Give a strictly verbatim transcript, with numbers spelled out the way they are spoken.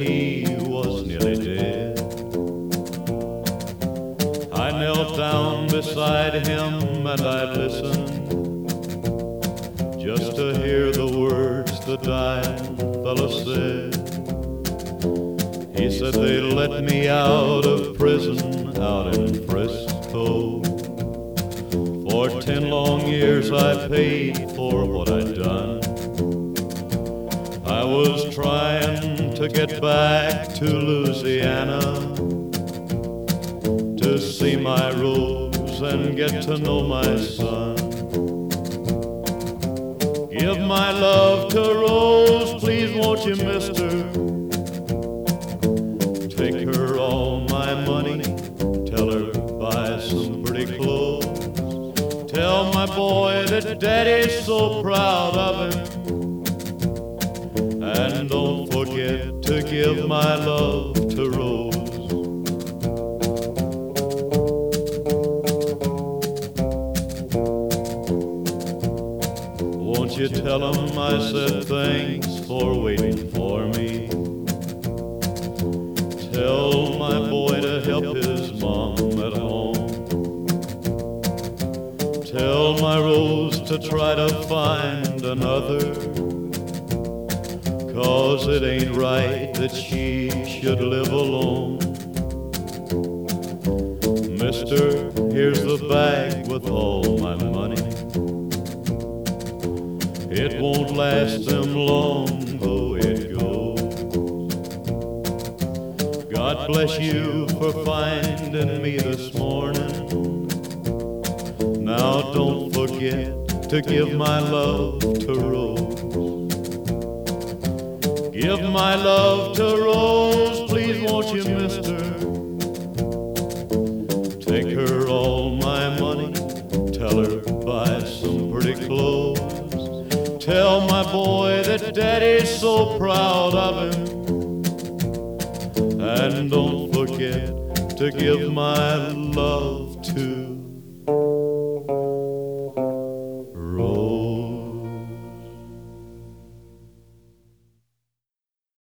he was nearly dead. I knelt down beside him and I listened just to hear the words the dying fellow said. He said they let me out of prison out in Frisco. For ten long years I paid for what I'd done. I was trying to get back to Louisiana to see my Rose and get to know my son. Give my love to Rose, please won't you, mister? Take her all my money, tell her buy some pretty clothes. Tell my boy that Daddy's so proud of him. And don't forget to give my love to Rose. Won't you tell him I said thanks for waiting for me? Tell my boy to help his mom at home. Tell my Rose to try to find another, 'cause it ain't right that she should live alone. Mister, here's the bag with all my money. It won't last them long, though it goes. God bless you for finding me this morning. Now don't forget to give my love to Rose. Give my love to Rose, please won't you, mister? Take her all my money, tell her buy some pretty clothes. Tell my boy that Daddy's so proud of him. And don't forget to give my love to